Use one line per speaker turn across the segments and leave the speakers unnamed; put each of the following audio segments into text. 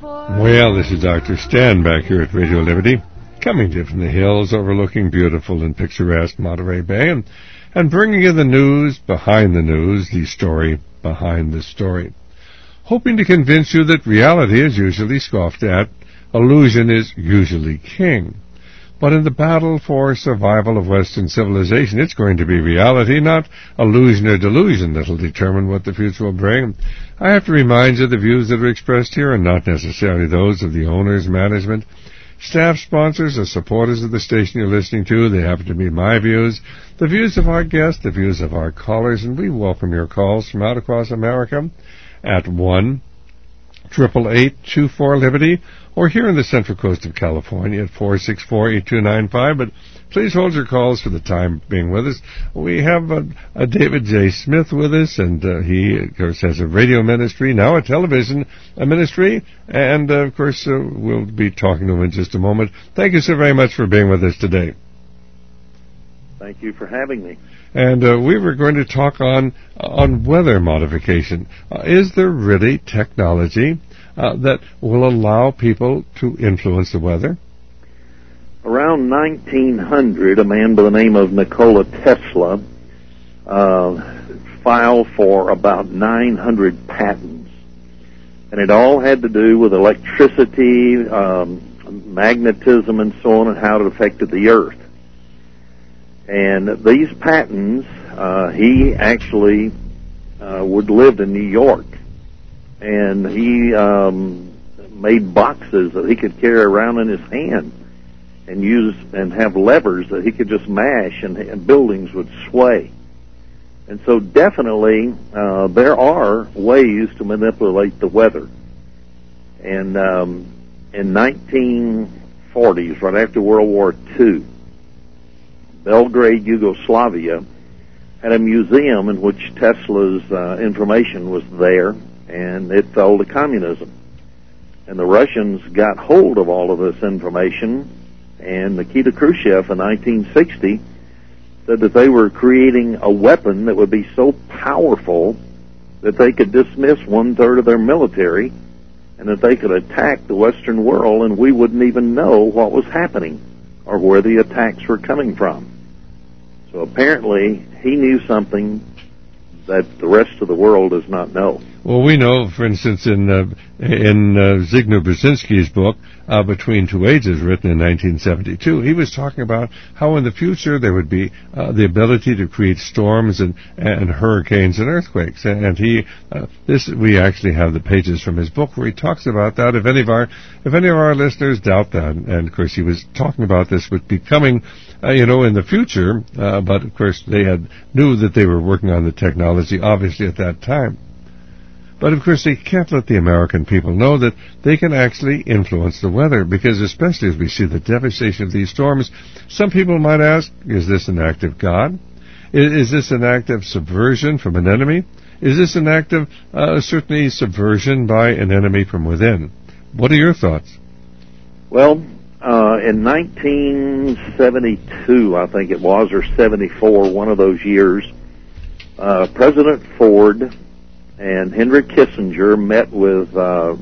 Well, this is Dr. Stan back here at Radio Liberty, coming to you from the hills overlooking beautiful and picturesque Monterey Bay, and bringing you the news behind the news, the story behind the story. Hoping to convince you that reality is usually scoffed at, illusion is usually king. But in the battle for survival of Western civilization, it's going to be reality, not illusion or delusion, that will determine what the future will bring. I have to remind you the views that are expressed here are not necessarily those of the owners, management, staff, sponsors, or supporters of the station you're listening to. They happen to be my views, the views of our guests, the views of our callers, and we welcome your calls from out across America at 1-888-24-LIBERTY, or here in the Central Coast of California at 464-8295. But please hold your calls for the time being with us. We have David J. Smith with us, and he, of course, has a radio ministry, now a television ministry, and, of course, we'll be talking to him in just a moment. Thank you so very much for being with us today.
Thank you for having me.
And we were going to talk on weather modification. Is there really technology that will allow people to influence the weather?
Around 1900, a man by the name of Nikola Tesla filed for about 900 patents. And it all had to do with electricity, magnetism, and so on, and how it affected the Earth. And these patents, he actually would live in New York. And he made boxes that he could carry around in his hand and use and have levers that he could just mash, and buildings would sway. And so definitely there are ways to manipulate the weather. And in 1940s, right after World War II, Belgrade, Yugoslavia, had a museum in which Tesla's information was there, and it fell to communism. And the Russians got hold of all of this information, and Nikita Khrushchev in 1960 said that they were creating a weapon that would be so powerful that they could dismiss 1/3 of their military, and that they could attack the Western world and we wouldn't even know what was happening or where the attacks were coming from. So apparently he knew something that the rest of the world does not know.
Well, we know, for instance, in Zygmunt Brzezinski's book, Between Two Ages, written in 1972, he was talking about how in the future there would be the ability to create storms and hurricanes and earthquakes. And we actually have the pages from his book where he talks about that. If any of our listeners doubt that, and of course he was talking about this would be coming, in the future, but of course they knew that they were working on the technology, obviously, at that time. But, of course, they can't let the American people know that they can actually influence the weather, because especially as we see the devastation of these storms, some people might ask, is this an act of God? Is this an act of subversion from an enemy? Is this an act of, certainly, subversion by an enemy from within? What are your thoughts?
Well, in 1972, I think it was, or 74, one of those years, President Ford and Henry Kissinger met with the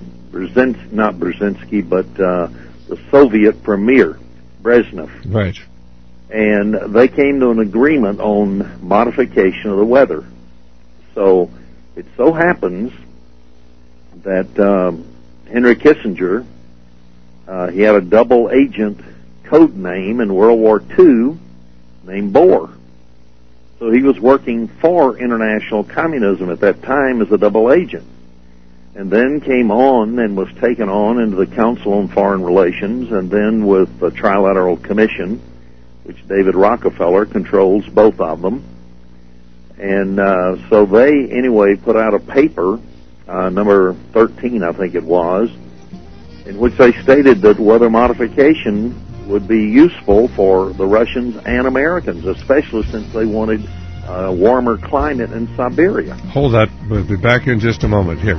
Soviet premier, Brezhnev.
Right.
And they came to an agreement on modification of the weather. So it so happens that Henry Kissinger, he had a double agent code name in World War II named Bohr. So he was working for international communism at that time as a double agent. And then came on and was taken on into the Council on Foreign Relations, and then with the Trilateral Commission, which David Rockefeller controls both of them. And so they, anyway, put out a paper, number 13, I think it was, in which they stated that weather modification would be useful for the Russians and Americans, especially since they wanted a warmer climate in Siberia.
Hold that. We'll be back in just a moment here.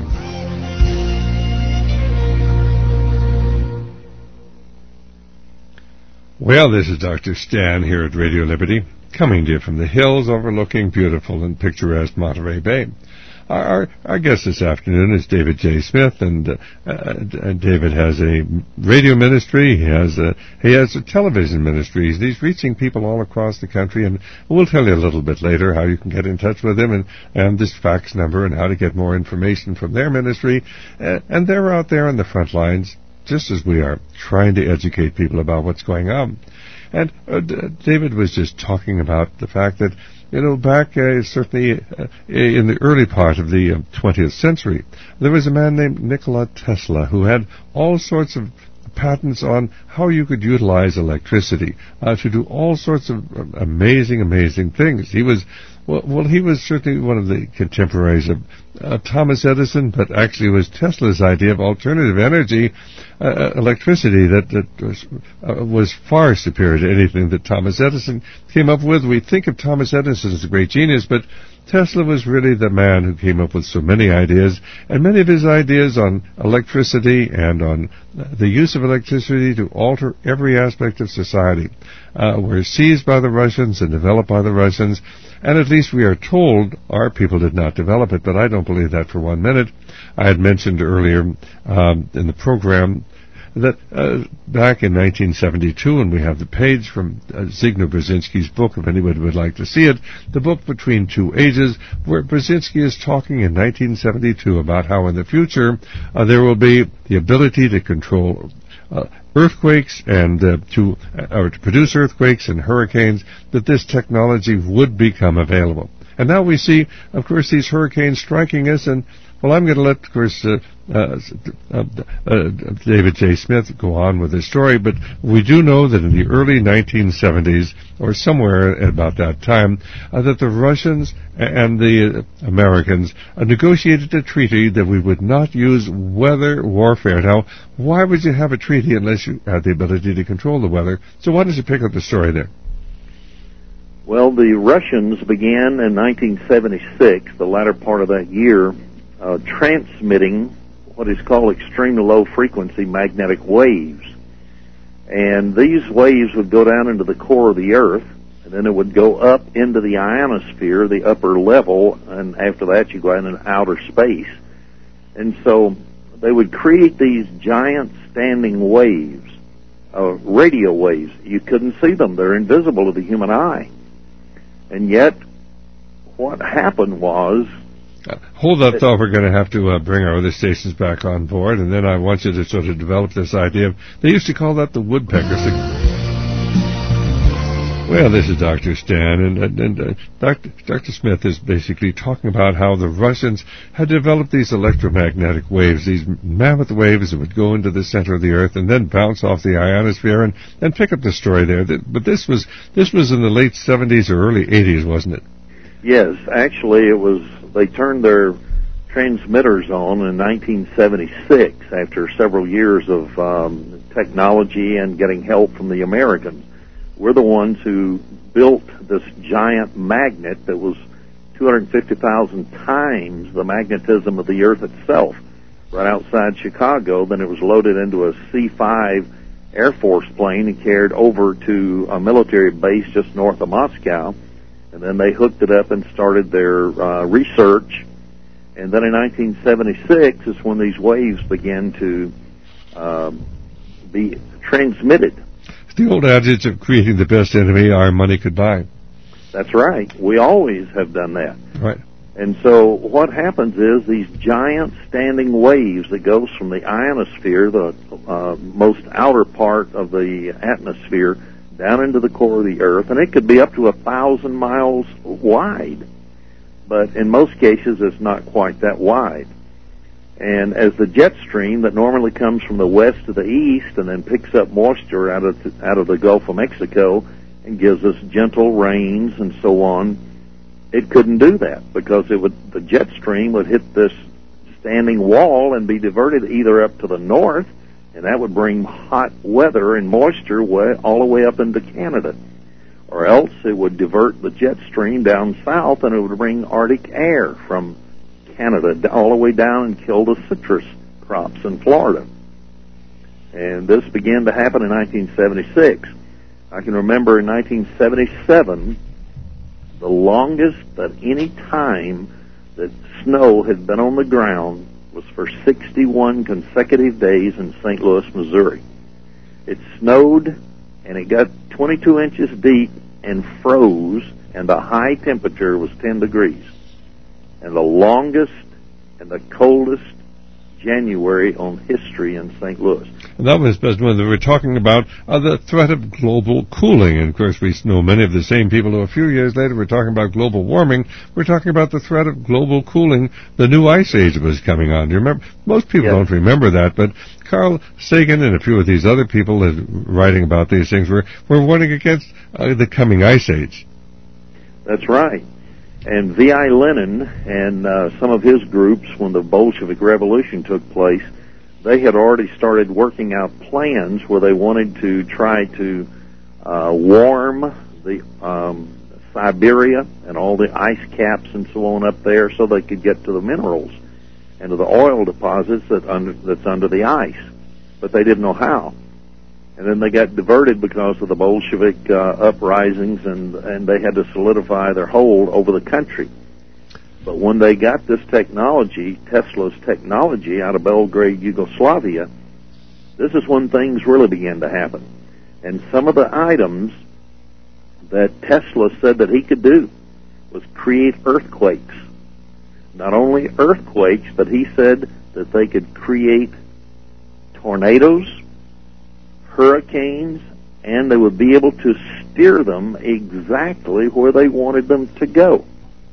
Well, this is Dr. Stan here at Radio Liberty, coming to you from the hills overlooking beautiful and picturesque Monterey Bay. Our guest this afternoon is David J. Smith, and David has a radio ministry. He has a television ministry. He's reaching people all across the country, and we'll tell you a little bit later how you can get in touch with him and this fax number and how to get more information from their ministry. And they're out there on the front lines, just as we are, trying to educate people about what's going on. And David was just talking about the fact that, back certainly in the early part of the 20th century, there was a man named Nikola Tesla who had all sorts of patents on how you could utilize electricity to do all sorts of amazing things. He was certainly one of the contemporaries of Thomas Edison, but actually it was Tesla's idea of alternative energy, electricity, that was far superior to anything that Thomas Edison came up with. We think of Thomas Edison as a great genius, but Tesla was really the man who came up with so many ideas, and many of his ideas on electricity and on the use of electricity to alter every aspect of society were seized by the Russians and developed by the Russians, and at least we are told our people did not develop it, but I don't believe that for 1 minute. I had mentioned earlier in the program that back in 1972, and we have the page from Zygmunt Brzezinski's book, if anybody would like to see it, the book Between Two Ages, where Brzezinski is talking in 1972 about how in the future there will be the ability to control earthquakes and to produce earthquakes and hurricanes, that this technology would become available. And now we see, of course, these hurricanes striking us, and well, I'm going to let, of course, David J. Smith go on with his story, but we do know that in the early 1970s, or somewhere at about that time, that the Russians and the Americans negotiated a treaty that we would not use weather warfare. Now, why would you have a treaty unless you had the ability to control the weather? So why don't you pick up the story there?
Well, the Russians began in 1976, the latter part of that year, transmitting what is called extremely low frequency magnetic waves. And these waves would go down into the core of the Earth, and then it would go up into the ionosphere, the upper level, and after that you go out into outer space. And so they would create these giant standing waves, radio waves. You couldn't see them. They're invisible to the human eye. And yet, what happened was...
hold that thought. We're going to have to bring our other stations back on board, and then I want you to sort of develop this idea of, they used to call that the woodpecker signal. Well, this is Dr. Stan, and Dr. Smith is basically talking about how the Russians had developed these electromagnetic waves, these mammoth waves that would go into the center of the Earth and then bounce off the ionosphere, and pick up the story there. But this was in the late 70s or early 80s, wasn't it?
Yes, actually it was. They turned their transmitters on in 1976 after several years of technology and getting help from the Americans. We're the ones who built this giant magnet that was 250,000 times the magnetism of the Earth itself, right outside Chicago. Then it was loaded into a C-5 Air Force plane and carried over to a military base just north of Moscow. And then they hooked it up and started their research. And then in 1976 is when these waves began to be transmitted.
The old adage of creating the best enemy our money could buy.
That's right. We always have done that.
Right.
And so what happens is these giant standing waves that goes from the ionosphere, the most outer part of the atmosphere, down into the core of the Earth, and it could be up to 1,000 miles wide. But in most cases, it's not quite that wide. And as the jet stream that normally comes from the west to the east and then picks up moisture out of the Gulf of Mexico and gives us gentle rains and so on, it couldn't do that because the jet stream would hit this standing wall and be diverted either up to the north, and that would bring hot weather and moisture all the way up into Canada, or else it would divert the jet stream down south and it would bring Arctic air from Canada all the way down and kill the citrus crops in Florida. And this began to happen in 1976. I can remember in 1977, the longest at any time that snow had been on the ground was for 61 consecutive days in St. Louis, Missouri. It snowed, and it got 22 inches deep and froze, and the high temperature was 10 degrees. And the longest and the coldest January on history in St. Louis.
And that was when they were talking about the threat of global cooling. And, of course, we know many of the same people who a few years later were talking about global warming. We're talking about the threat of global cooling. The new ice age was coming on. Do you remember? Most people don't remember that, but Carl Sagan and a few of these other people writing about these things were warning against the coming ice age.
That's right. And V.I. Lenin and some of his groups, when the Bolshevik Revolution took place, they had already started working out plans where they wanted to try to warm the Siberia and all the ice caps and so on up there so they could get to the minerals and to the oil deposits that's under the ice. But they didn't know how. And then they got diverted because of the Bolshevik uprisings, and they had to solidify their hold over the country. But when they got this technology, Tesla's technology, out of Belgrade, Yugoslavia, this is when things really began to happen. And some of the items that Tesla said that he could do was create earthquakes. Not only earthquakes, but he said that they could create tornadoes, hurricanes, and they would be able to steer them exactly where they wanted them to go.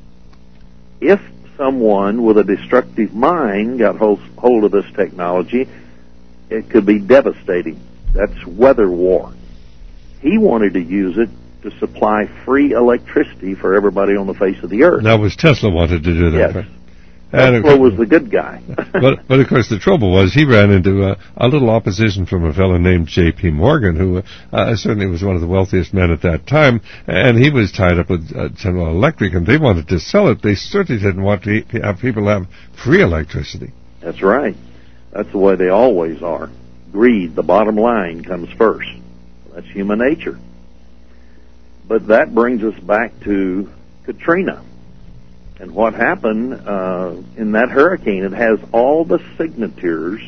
If someone with a destructive mind got hold of this technology, it could be devastating. That's weather war. He wanted to use it to supply free electricity for everybody on the face of the earth.
That was Tesla wanted to do that.
Yes.
Right?
Tesla was the good guy.
but of course the trouble was he ran into a little opposition from a fellow named J.P. Morgan, who certainly was one of the wealthiest men at that time, and he was tied up with General Electric, and they wanted to sell it. They certainly didn't want to have people have free electricity.
That's right. That's the way they always are. Greed, the bottom line, comes first. That's human nature. But that brings us back to Katrina. And what happened in that hurricane, it has all the signatures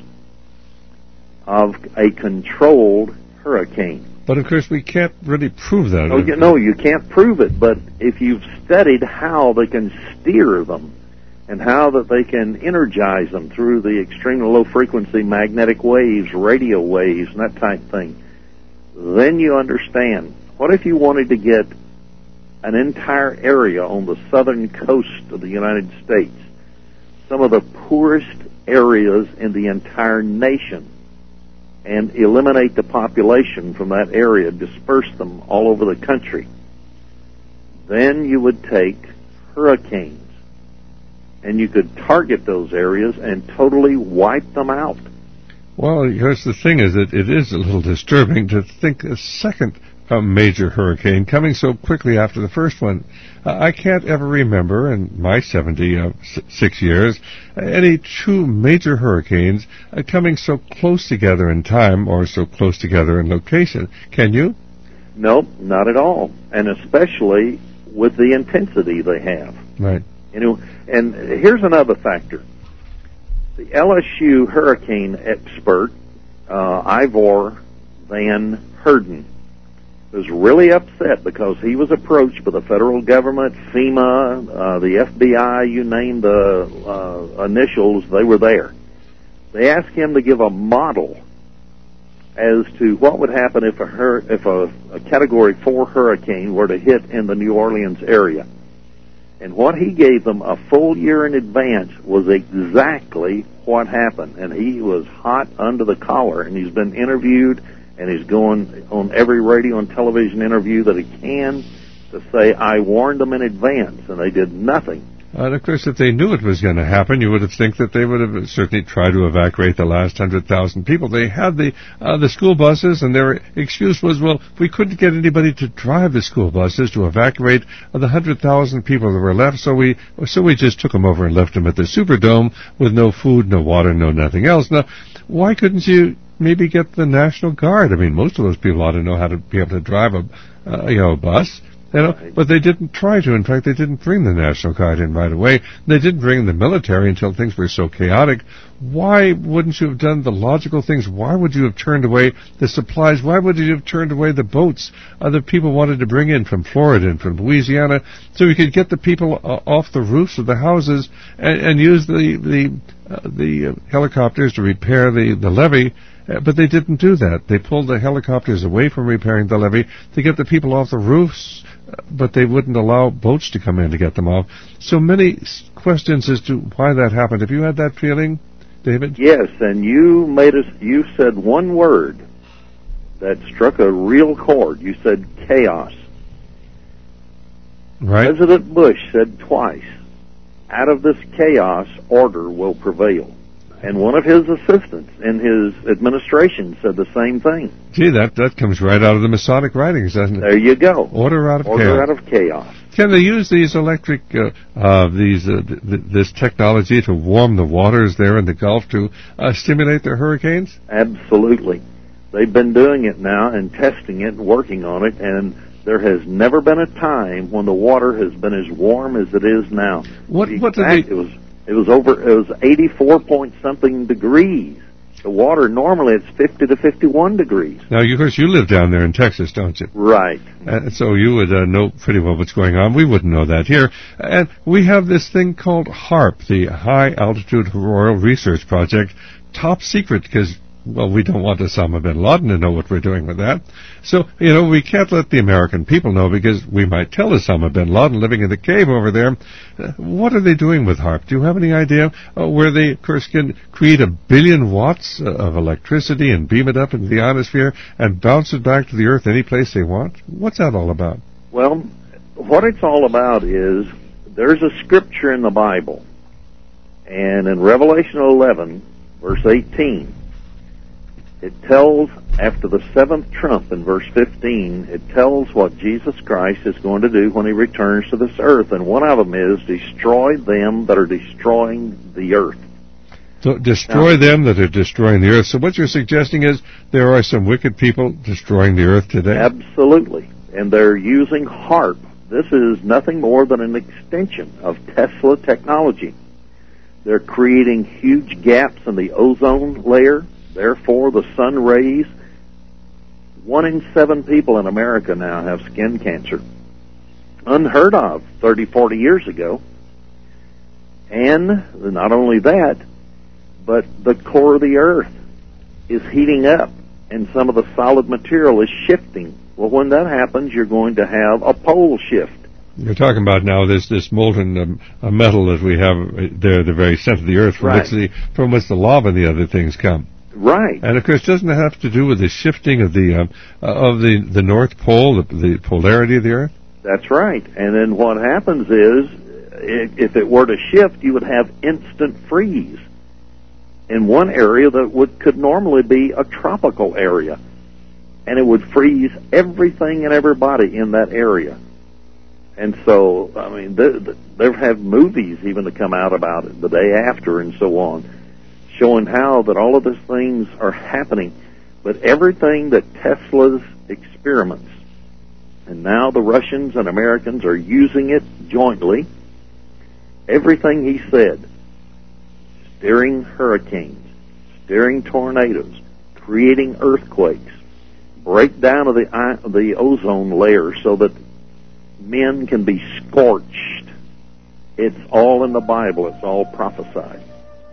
of a controlled hurricane.
But, of course, we can't really prove that.
No, you can't prove it. But if you've studied how they can steer them and how that they can energize them through the extremely low-frequency magnetic waves, radio waves, and that type of thing, then you understand. What if you wanted to get an entire area on the southern coast of the United States, some of the poorest areas in the entire nation, and eliminate the population from that area, disperse them all over the country? Then you would take hurricanes, and you could target those areas and totally wipe them out.
Well, here's the thing is that it is a little disturbing to think a second major hurricane coming so quickly after the first one. I can't ever remember in my 76 years any two major hurricanes coming so close together in time or so close together in location. Can you?
Nope, not at all. And especially with the intensity they have.
Right.
You know, and here's another factor. The LSU hurricane expert, Ivor Van Herden, was really upset because he was approached by the federal government, FEMA, the FBI, you name the initials, they were there. They asked him to give a model as to what would happen if a Category 4 hurricane were to hit in the New Orleans area. And what he gave them a full year in advance was exactly what happened. And he was hot under the collar, and he's been interviewed, and he's going on every radio and television interview that he can to say, I warned them in advance, and they did nothing.
And, of course, if they knew it was going to happen, you would have think that they would have certainly tried to evacuate the last 100,000 people. They had the school buses, and their excuse was, well, we couldn't get anybody to drive the school buses to evacuate the 100,000 people that were left, so we just took them over and left them at the Superdome with no food, no water, no nothing else. Now, why couldn't you maybe get the National Guard? I mean, most of those people ought to know how to be able to drive a bus.
Right.
But they didn't try to. In fact, they didn't bring the National Guard in right away. They didn't bring the military until things were so chaotic. Why wouldn't you have done the logical things? Why would you have turned away the supplies? Why would you have turned away the boats that people wanted to bring in from Florida and from Louisiana, so we could get the people off the roofs of the houses and use the helicopters to repair the levee? But they didn't do that. They pulled the helicopters away from repairing the levee to get the people off the roofs, but they wouldn't allow boats to come in to get them off. So many questions as to why that happened. Have you had that feeling, David?
Yes, and you said one word that struck a real chord. You said chaos.
Right.
President Bush said twice, out of this chaos, order will prevail. And one of his assistants in his administration said the same thing.
Gee, that comes right out of the Masonic writings, doesn't it?
There you go.
Order out of chaos.
Order out of chaos.
Can they use these electric, this technology to warm the waters there in the Gulf to stimulate their hurricanes?
Absolutely. They've been doing it now and testing it and working on it, and there has never been a time when the water has been as warm as it is now.
What did they...
It was 84 point something degrees. The water normally it's 50 to 51 degrees.
Now, of course, you live down there in Texas, don't you?
Right.
So you would know pretty well what's going on. We wouldn't know that here. And we have this thing called HAARP, the High Altitude Auroral Research Project, top secret because, well, we don't want Osama bin Laden to know what we're doing with that. So, we can't let the American people know because we might tell Osama bin Laden living in the cave over there. What are they doing with HAARP? Do you have any idea where they, of course, can create 1 billion watts of electricity and beam it up into the ionosphere and bounce it back to the Earth any place they want? What's that all about?
Well, what it's all about is there's a scripture in the Bible, and in Revelation 11, verse 18, it tells, after the seventh trump in verse 15, it tells what Jesus Christ is going to do when he returns to this earth. And one of them is destroy them that are destroying the earth.
So destroy them that are destroying the earth. So what you're suggesting is there are some wicked people destroying the earth today?
Absolutely. And they're using HAARP. This is nothing more than an extension of Tesla technology. They're creating huge gaps in the ozone layer. Therefore, the sun rays, 1 in 7 people in America now have skin cancer. Unheard of 30, 40 years ago. And not only that, but the core of the earth is heating up and some of the solid material is shifting. Well, when that happens, you're going to have a pole shift.
You're talking about now this molten metal that we have there at the very center of the earth from which the lava and the other things come.
Right.
And of course, doesn't it have to do with the shifting of the North Pole, the polarity of the Earth?
That's right. And then what happens is, if it were to shift, you would have instant freeze in one area that could normally be a tropical area, and it would freeze everything and everybody in that area. And so, I mean, they've had movies even to come out about it the day after and so on, showing how that all of these things are happening. But everything that Tesla's experiments, and now the Russians and Americans are using it jointly, everything he said, steering hurricanes, steering tornadoes, creating earthquakes, breakdown of the ozone layer so that men can be scorched. It's all in the Bible. It's all prophesied.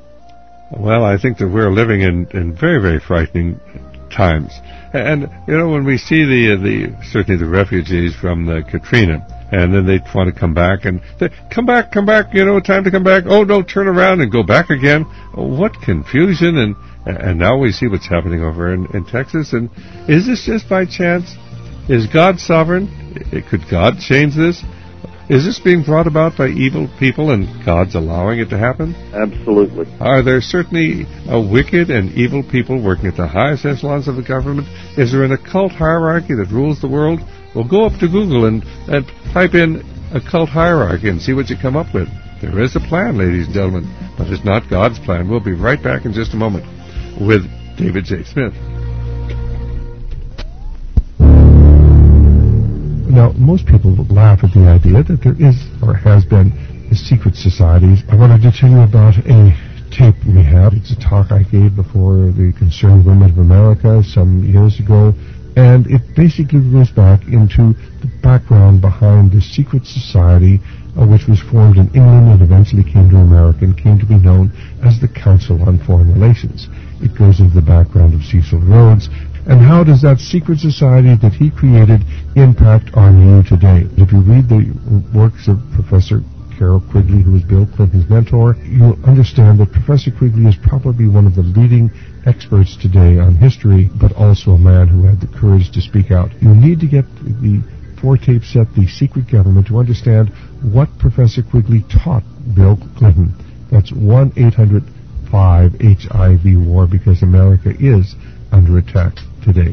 Well, I think that we're living in very, very frightening times. And, when we see certainly the refugees from the Katrina, and then they want to come back, and they, come back, time to come back. Oh, no, turn around and go back again. What confusion, and now we see what's happening over in Texas. And is this just by chance? Is God sovereign? Could God change this? Is this being brought about by evil people and God's allowing it to happen?
Absolutely.
Are there certainly wicked and evil people working at the highest echelons of the government? Is there an occult hierarchy that rules the world? Well, go up to Google and type in occult hierarchy and see what you come up with. There is a plan, ladies and gentlemen, but it's not God's plan. We'll be right back in just a moment with David J. Smith. Now, most people laugh at the idea that there is or has been a secret society. I wanted to tell you about a tape we have. It's a talk I gave before the Concerned Women of America some years ago, and it basically goes back into the background behind the secret society which was formed in England and eventually came to America and came to be known as the Council on Foreign Relations. It goes into the background of Cecil Rhodes, and how does that secret society that he created impact on you today? If you read the works of Professor Carroll Quigley, who was Bill Clinton's mentor, you'll understand that Professor Quigley is probably one of the leading experts today on history, but also a man who had the courage to speak out. You need to get the 4-tape set, The Secret Government, to understand what Professor Quigley taught Bill Clinton. That's 1-800-5-HIV-WAR, because America is under attack today.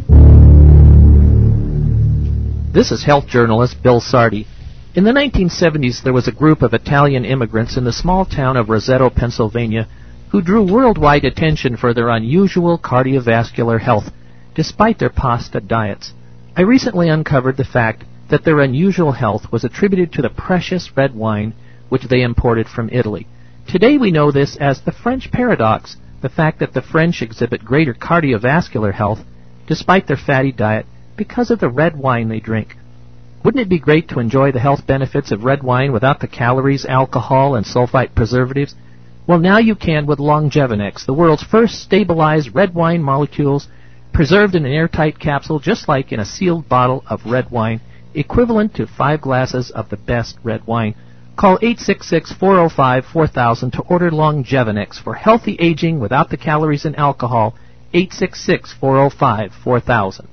This is health journalist Bill Sardi. In the 1970s, there was a group of Italian immigrants in the small town of Roseto, Pennsylvania, who drew worldwide attention for their unusual cardiovascular health, despite their pasta diets. I recently uncovered the fact that their unusual health was attributed to the precious red wine which they imported from Italy. Today we know this as the French paradox, the fact that the French exhibit greater cardiovascular health despite their fatty diet because of the red wine they drink. Wouldn't it be great to enjoy the health benefits of red wine without the calories, alcohol, and sulfite preservatives? Well, now you can with Longevinex, the world's first stabilized red wine molecules preserved in an airtight capsule just like in a sealed bottle of red wine, equivalent to 5 glasses of the best red wine. Call 866-405-4000 to order Longevinex for healthy aging without the calories and alcohol. 866-405-4000.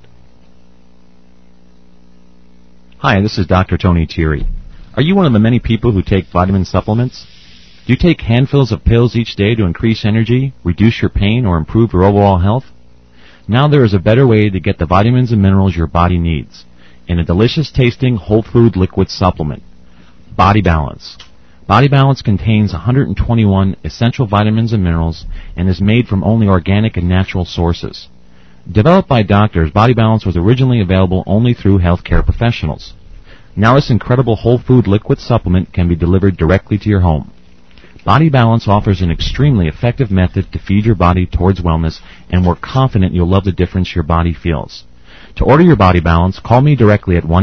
Hi, this is Dr. Tony Thierry. Are you one of the many people who take vitamin supplements? Do you take handfuls of pills each day to increase energy, reduce your pain, or improve your overall health? Now there is a better way to get the vitamins and minerals your body needs in a delicious-tasting whole food liquid supplement. Body Balance. Body Balance contains 121 essential vitamins and minerals and is made from only organic and natural sources. Developed by doctors, Body Balance was originally available only through healthcare professionals. Now this incredible whole food liquid supplement can be delivered directly to your home. Body Balance offers an extremely effective method to feed your body towards wellness, and we're confident you'll love the difference your body feels. To order your Body Balance, call me directly at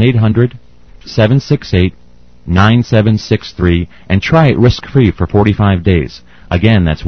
1-800-768-9763 and try it risk-free for 45 days. Again, that's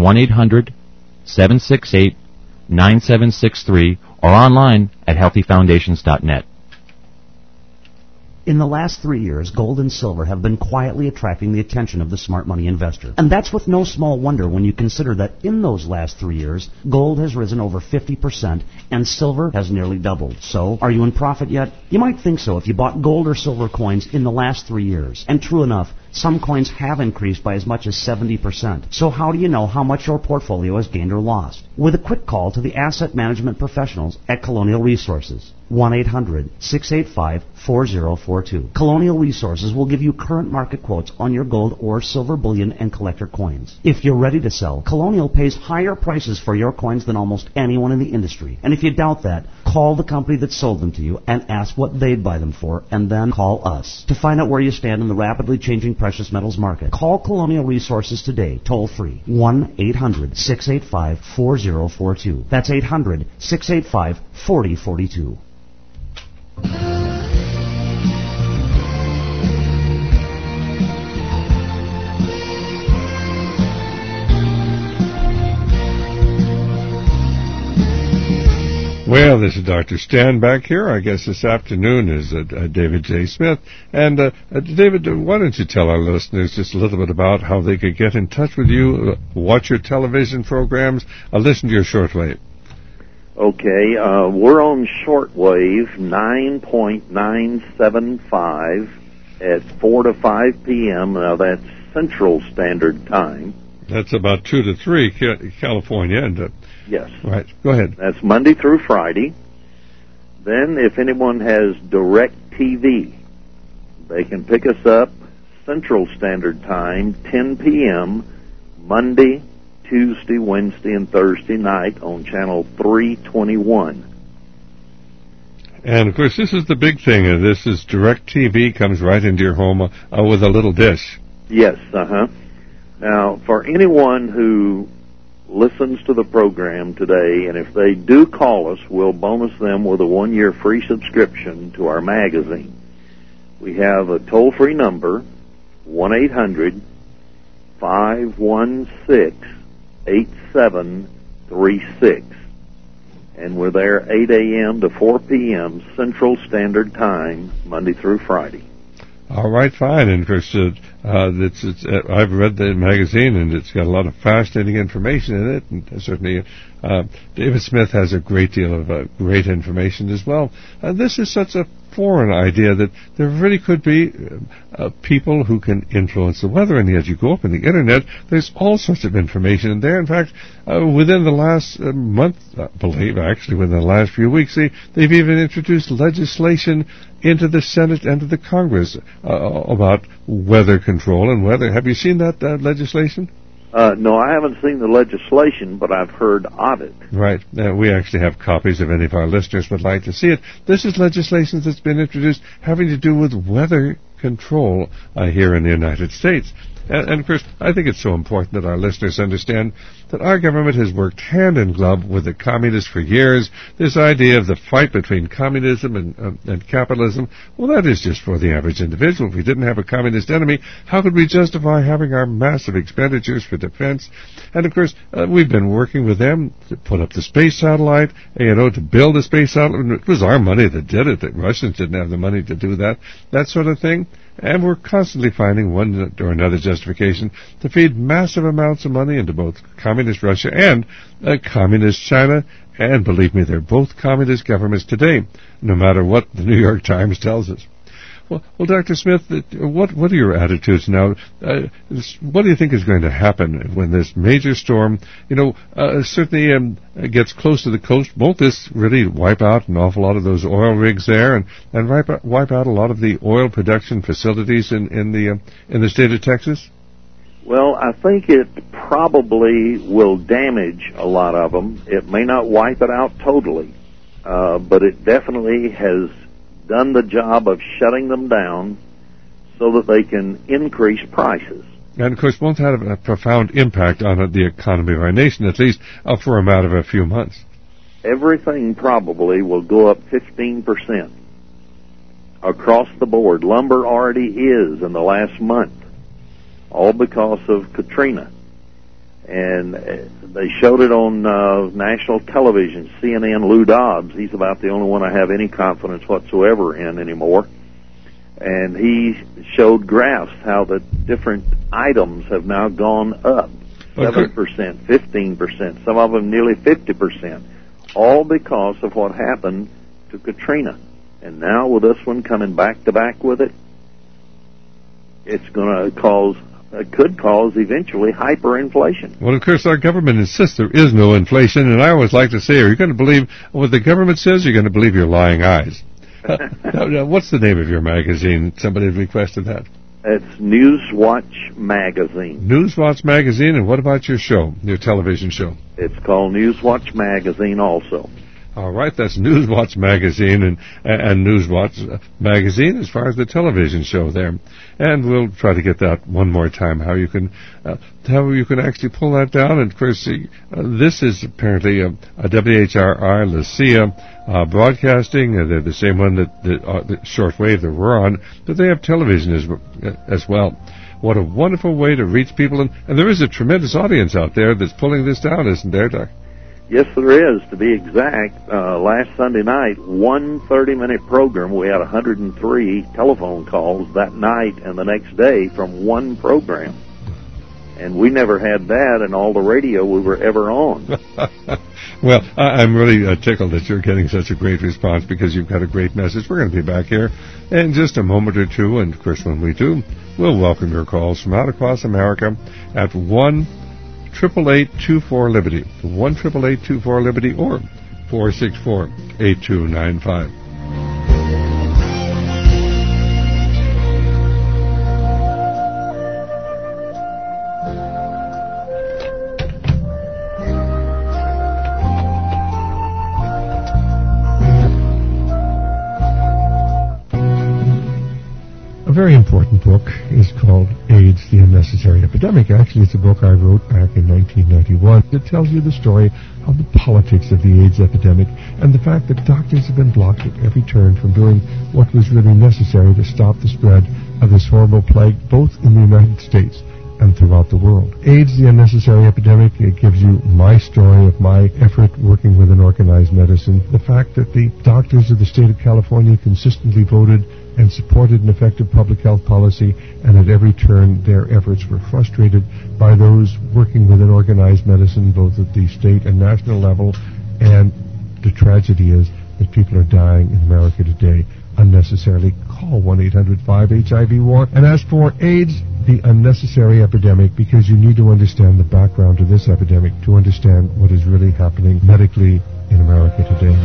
1-800-768-9763 or online at healthyfoundations.net.
In the last 3 years, gold and silver have been quietly attracting the attention of the smart money investor. And that's with no small wonder when you consider that in those last 3 years, gold has risen over 50% and silver has nearly doubled. So, are you in profit yet? You might think so if you bought gold or silver coins in the last 3 years. And true enough, some coins have increased by as much as 70%. So how do you know how much your portfolio has gained or lost? With a quick call to the asset management professionals at Colonial Resources. 1-800-685-4042. Colonial Resources will give you current market quotes on your gold or silver bullion and collector coins. If you're ready to sell, Colonial pays higher prices for your coins than almost anyone in the industry. And if you doubt that, call the company that sold them to you and ask what they'd buy them for, and then call us to find out where you stand in the rapidly changing precious metals market. Call Colonial Resources today, toll free, 1-800-685-4042. That's 800-685-4042.
Well, this is Dr. Stan back here. I guess this afternoon is David J. Smith. And David, why don't you tell our listeners just a little bit about how they could get in touch with you, watch your television programs, listen to your shortwave?
Okay, we're on shortwave 9.975 at 4 to 5 p.m. Now that's Central Standard Time.
That's about 2 to 3 California. And
yes.
Right. Go ahead.
That's Monday through Friday. Then if anyone has Direct TV, they can pick us up Central Standard Time, 10 p.m., Monday, Tuesday, Wednesday, and Thursday night on Channel 321.
And, of course, this is the big thing. This is DirecTV, comes right into your home with a little dish.
Yes, Now, for anyone who listens to the program today, and if they do call us, we'll bonus them with a 1-year free subscription to our magazine. We have a toll-free number, 1-800-516-8736. And we're there 8 a.m. to 4 p.m. Central Standard Time, Monday through Friday.
All right, fine. And of course, I've read the magazine, and it's got a lot of fascinating information in it. And certainly, David Smith has a great deal of great information as well. This is such a foreign idea that there really could be people who can influence the weather. And as you go up on the Internet, there's all sorts of information in there. In fact, within the last month, I believe, actually, within the last few weeks, they've even introduced legislation into the Senate and to the Congress about weather control and weather. Have you seen that legislation?
No, I haven't seen the legislation, but I've heard of it.
Right. We actually have copies if any of our listeners would like to see it. This is legislation that's been introduced having to do with weather control here in the United States. And, of course, I think it's so important that our listeners understand that our government has worked hand in glove with the communists for years. This idea of the fight between communism and capitalism, well, that is just for the average individual. If we didn't have a communist enemy, how could we justify having our massive expenditures for defense? And, of course, we've been working with them to put up the space satellite, to build a space satellite. It was our money that did it. The Russians didn't have the money to do that sort of thing. And we're constantly finding one or another justification to feed massive amounts of money into both communist Russia and communist China. And believe me, they're both communist governments today, no matter what the New York Times tells us. Well, Dr. Smith, what are your attitudes now? What do you think is going to happen when this major storm, certainly gets close to the coast? Won't this really wipe out an awful lot of those oil rigs there and wipe out a lot of the oil production facilities in the state of Texas?
Well, I think it probably will damage a lot of them. It may not wipe it out totally, but it definitely has done the job of shutting them down so that they can increase prices.
And, of course, won't that have a profound impact on the economy of our nation, at least for a matter of a few months?
Everything probably will go up 15% across the board. Lumber already is in the last month, all because of Katrina. And they showed it on national television, CNN. Lou Dobbs, he's about the only one I have any confidence whatsoever in anymore. And he showed graphs how the different items have now gone up, 7%, 15%, some of them nearly 50%, all because of what happened to Katrina. And now with this one coming back to back with it, it's going to could cause eventually hyperinflation.
Well, of course, our government insists there is no inflation, and I always like to say, are you going to believe what the government says, or are you going to believe your lying eyes? Now, what's the name of your magazine? Somebody requested that.
It's Newswatch Magazine.
Newswatch Magazine, and what about your show, your television show?
It's called Newswatch Magazine also.
All right, that's Newswatch Magazine and Newswatch Magazine as far as the television show there. And we'll try to get that one more time, how you can actually pull that down. And, of course, this is apparently a WHRI Lucia broadcasting. They're the same one that the shortwave that we're on, but they have television as well. What a wonderful way to reach people. And there is a tremendous audience out there that's pulling this down, isn't there, Doc?
Yes, there is. To be exact, last Sunday night, one 30-minute program, we had 103 telephone calls that night and the next day from one program. And we never had that in all the radio we were ever on.
Well, I'm really tickled that you're getting such a great response because you've got a great message. We're going to be back here in just a moment or two, and, of course, when we do, we'll welcome your calls from out across America at 1-888-24-LIBERTY, 1-888-24-LIBERTY, or 464-8295. A very important book is called AIDS, the Unnecessary Epidemic. Actually, it's a book I wrote back in 1991. It tells you the story of the politics of the AIDS epidemic and the fact that doctors have been blocked at every turn from doing what was really necessary to stop the spread of this horrible plague, both in the United States and throughout the world. AIDS, the Unnecessary Epidemic, it gives you my story of my effort working with an organized medicine. The fact that the doctors of the state of California consistently voted and supported an effective public health policy, and at every turn their efforts were frustrated by those working with an organized medicine, both at the state and national level. And the tragedy is that people are dying in America today unnecessarily. Call 1-800-5-HIV-WAR and ask for AIDS, the Unnecessary Epidemic, because you need to understand the background to this epidemic to understand what is really happening medically in America today.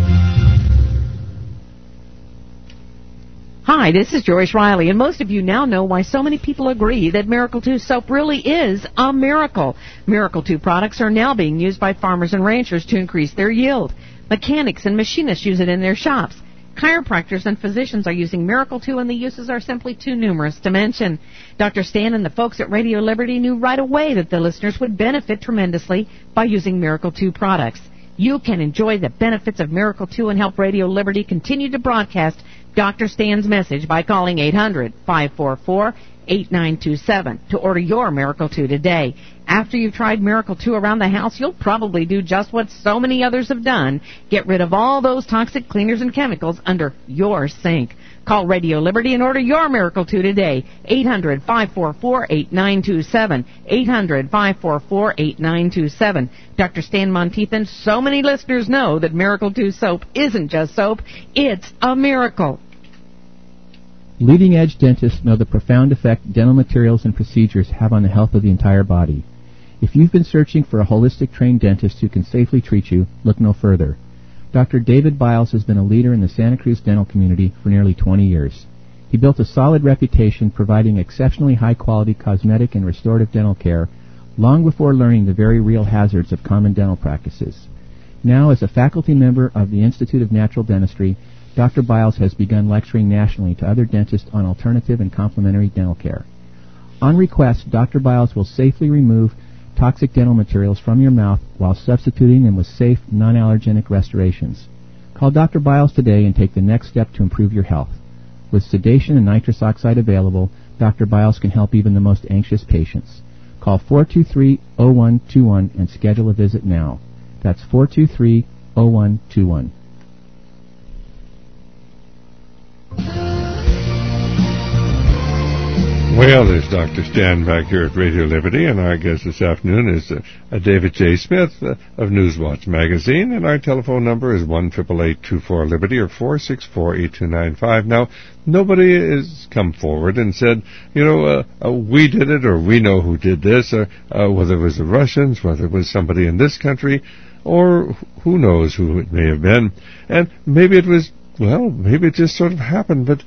Hi, this is Joyce Riley, and most of you now know why so many people agree that Miracle 2 soap really is a miracle. Miracle 2 products are now being used by farmers and ranchers to increase their yield. Mechanics and machinists use it in their shops. Chiropractors and physicians are using Miracle 2, and the uses are simply too numerous to mention. Dr. Stan and the folks at Radio Liberty knew right away that the listeners would benefit tremendously by using Miracle 2 products. You can enjoy the benefits of Miracle 2 and help Radio Liberty continue to broadcast Dr. Stan's message by calling 800-544-8927 to order your Miracle 2 today. After you've tried Miracle 2 around the house, you'll probably do just what so many others have done. Get rid of all those toxic cleaners and chemicals under your sink. Call Radio Liberty and order your Miracle 2 today. 800-544-8927. 800-544-8927. Dr. Stan Monteith and so many listeners know that Miracle 2 soap isn't just soap, it's a miracle.
Leading-edge dentists know the profound effect dental materials and procedures have on the health of the entire body. If you've been searching for a holistic trained dentist who can safely treat you, look no further. Dr. David Biles has been a leader in the Santa Cruz dental community for nearly 20 years. He built a solid reputation providing exceptionally high-quality cosmetic and restorative dental care long before learning the very real hazards of common dental practices. Now, as a faculty member of the Institute of Natural Dentistry, Dr. Biles has begun lecturing nationally to other dentists on alternative and complementary dental care. On request, Dr. Biles will safely remove toxic dental materials from your mouth while substituting them with safe, non-allergenic restorations. Call Dr. Biles today and take the next step to improve your health. With sedation and nitrous oxide available, Dr. Biles can help even the most anxious patients. Call 423-0121 and schedule a visit now. That's 423-0121.
Well, there's Dr. Stan back here at Radio Liberty, and our guest this afternoon is David J. Smith of Newswatch Magazine, and our telephone number is 1-888-24-LIBERTY or 464-8295. Now, nobody has come forward and said, we did it, or we know who did this, or whether it was the Russians, whether it was somebody in this country, or who knows who it may have been. And maybe it just sort of happened, but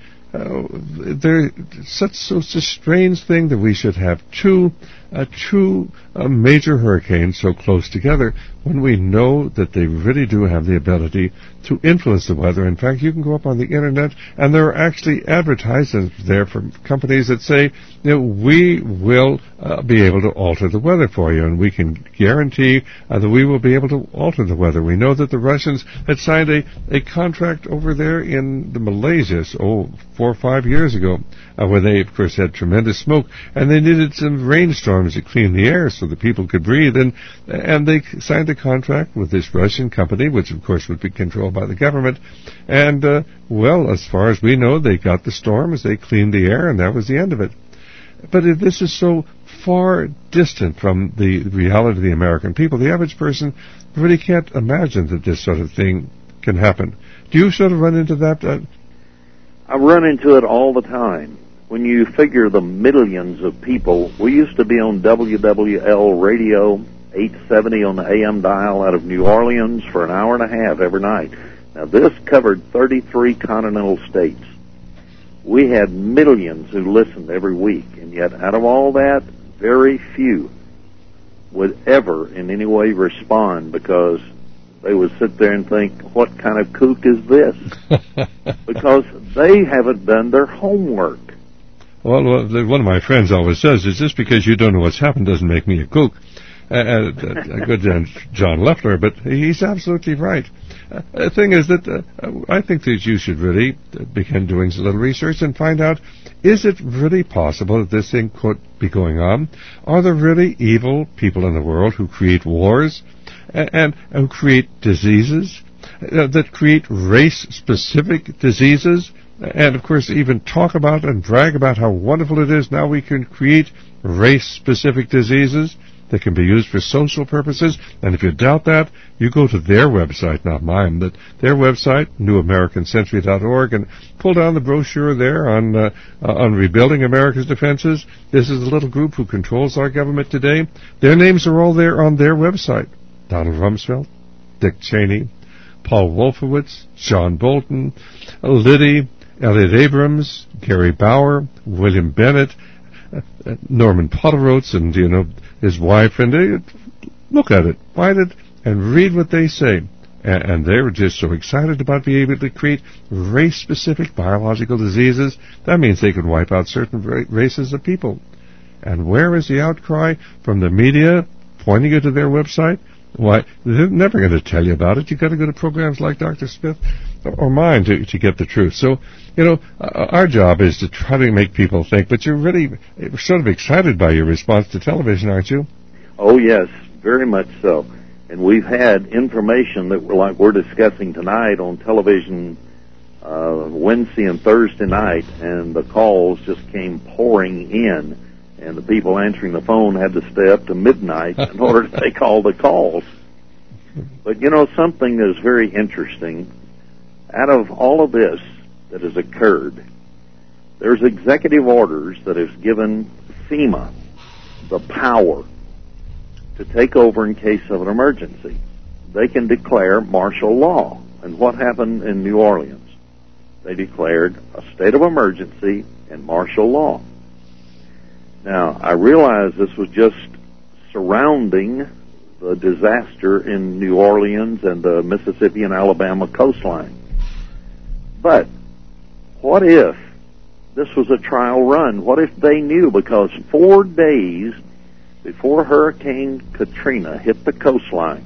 such a strange thing that we should have two major hurricanes so close together when we know that they really do have the ability to influence the weather. In fact, you can go up on the internet and there are actually advertisements there from companies that say, we will be able to alter the weather for you, and we can guarantee that we will be able to alter the weather. We know that the Russians had signed a contract over there in the Malaysia, 4 or 5 years ago, where they, of course, had tremendous smoke, and they needed some rainstorms to clean the air so the people could breathe, and they signed a contract with this Russian company, which, of course, would be controlled by the government, and, as far as we know, they got the storms, they cleaned the air, and that was the end of it. But if this is so far distant from the reality of the American people, the average person really can't imagine that this sort of thing can happen. Do you sort of run into that?
I run into it all the time. When you figure the millions of people, we used to be on WWL radio, 870 on the AM dial out of New Orleans for an hour and a half every night. Now, this covered 33 continental states. We had millions who listened every week, and yet out of all that, very few would ever in any way respond, because they would sit there and think, what kind of kook is this? Because they haven't done their homework.
Well, one of my friends always says is just because you don't know what's happened doesn't make me a kook. A good John Leffler, but he's absolutely right. The thing is that I think that you should really begin doing a little research and find out, is it really possible that this thing could be going on? Are there really evil people in the world who create wars and who create diseases, that create race-specific diseases? And, of course, even talk about and brag about how wonderful it is now we can create race-specific diseases that can be used for social purposes. And if you doubt that, you go to their website, not mine, but their website, newamericancentury.org, and pull down the brochure there on rebuilding America's defenses. This is a little group who controls our government today. Their names are all there on their website. Donald Rumsfeld, Dick Cheney, Paul Wolfowitz, John Bolton, Liddy, Elliot Abrams, Gary Bauer, William Bennett, Norman Podderotes, and, his wife, and they look at it, find it, and read what they say. And they were just so excited about being able to create race-specific biological diseases. That means they could wipe out certain races of people. And where is the outcry from the media pointing you to their website? Why, they're never going to tell you about it. You've got to go to programs like Dr. Smith or mine to get the truth. So, our job is to try to make people think, but you're really sort of excited by your response to television, aren't you?
Oh, yes, very much so. And we've had information that we're discussing tonight on television Wednesday and Thursday night, and the calls just came pouring in. And the people answering the phone had to stay up to midnight in order to take all the calls. But, something that is very interesting, out of all of this that has occurred, there's executive orders that has given FEMA the power to take over in case of an emergency. They can declare martial law. And what happened in New Orleans? They declared a state of emergency and martial law. Now, I realize this was just surrounding the disaster in New Orleans and the Mississippi and Alabama coastline. But what if this was a trial run? What if they knew? Because 4 days before Hurricane Katrina hit the coastline,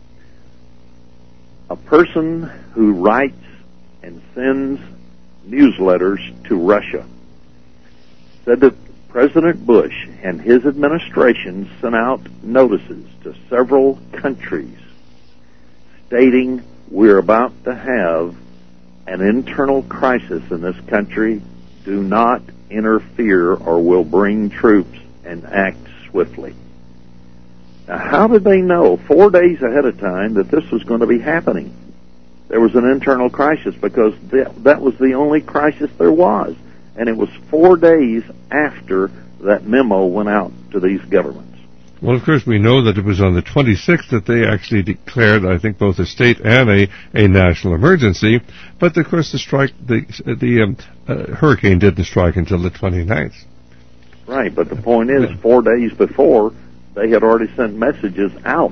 a person who writes and sends newsletters to Russia said that President Bush and his administration sent out notices to several countries stating we're about to have an internal crisis in this country. Do not interfere or we'll bring troops and act swiftly. Now, how did they know 4 days ahead of time that this was going to be happening? There was an internal crisis because that was the only crisis there was. And it was 4 days after that memo went out to these governments.
Well, of course, we know that it was on the 26th that they actually declared, I think, both a state and a national emergency. But, of course, the hurricane didn't strike until the 29th.
Right, but the point is, 4 days before, they had already sent messages out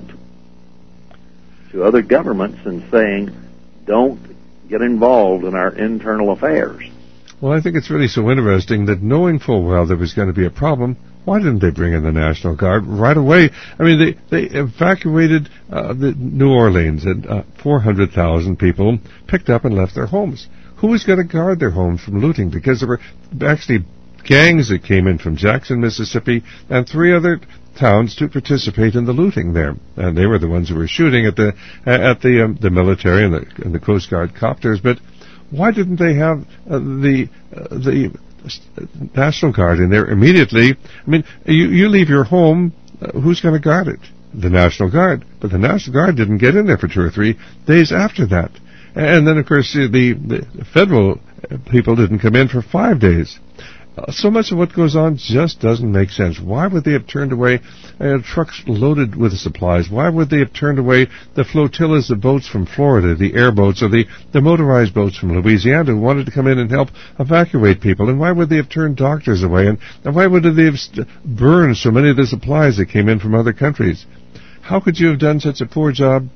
to other governments and saying, don't get involved in our internal affairs.
Well, I think it's really so interesting that knowing full well there was going to be a problem, why didn't they bring in the National Guard right away? I mean, they evacuated the New Orleans, and 400,000 people picked up and left their homes. Who was going to guard their homes from looting? Because there were actually gangs that came in from Jackson, Mississippi, and 3 other towns to participate in the looting there, and they were the ones who were shooting at the military and the Coast Guard copters. But why didn't they have the National Guard in there immediately? I mean, you leave your home, who's going to guard it? The National Guard. But the National Guard didn't get in there for 2 or 3 days after that. And then, of course, the federal people didn't come in for 5 days. So much of what goes on just doesn't make sense. Why would they have turned away trucks loaded with supplies? Why would they have turned away the flotillas of boats from Florida, the airboats, or the motorized boats from Louisiana who wanted to come in and help evacuate people? And why would they have turned doctors away? And why would they have burned so many of the supplies that came in from other countries? How could you have done such a poor job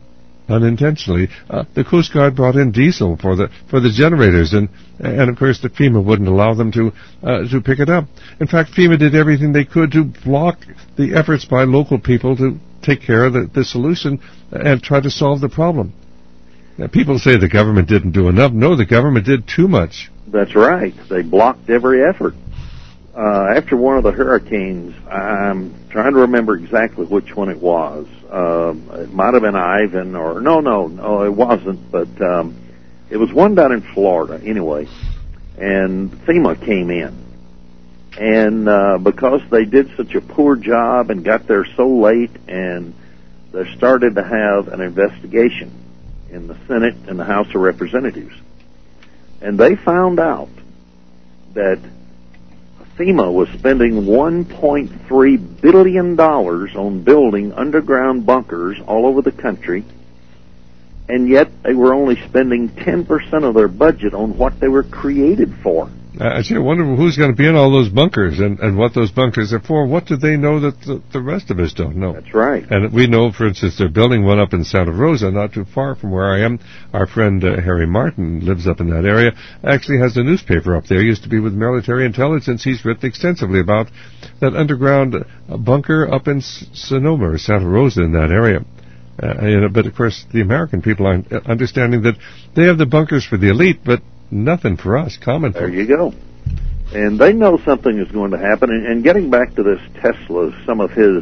unintentionally. The Coast Guard brought in diesel for the generators, and of course the FEMA wouldn't allow them to pick it up. In fact, FEMA did everything they could to block the efforts by local people to take care of the solution and try to solve the problem. Now, people say the government didn't do enough. No, the government did too much.
That's right. They blocked every effort. After one of the hurricanes, I'm trying to remember exactly which one it was. It might have been Ivan, or no, it wasn't. But it was one down in Florida, anyway. And FEMA came in, and because they did such a poor job and got there so late, and they started to have an investigation in the Senate and the House of Representatives, and they found out that FEMA was spending $1.3 billion on building underground bunkers all over the country, and yet they were only spending 10% of their budget on what they were created for.
I wonder who's going to be in all those bunkers and what those bunkers are for. What do they know that the rest of us don't know?
That's right.
And we know, for instance, they're building one up in Santa Rosa, not too far from where I am. Our friend Harry Martin lives up in that area, actually has a newspaper up there, used to be with military intelligence. He's written extensively about that underground bunker up in Sonoma or Santa Rosa in that area. But, of course, the American people are understanding that they have the bunkers for the elite, but nothing for us, common folk.
There you go. And they know something is going to happen. And getting back to this Tesla, some of his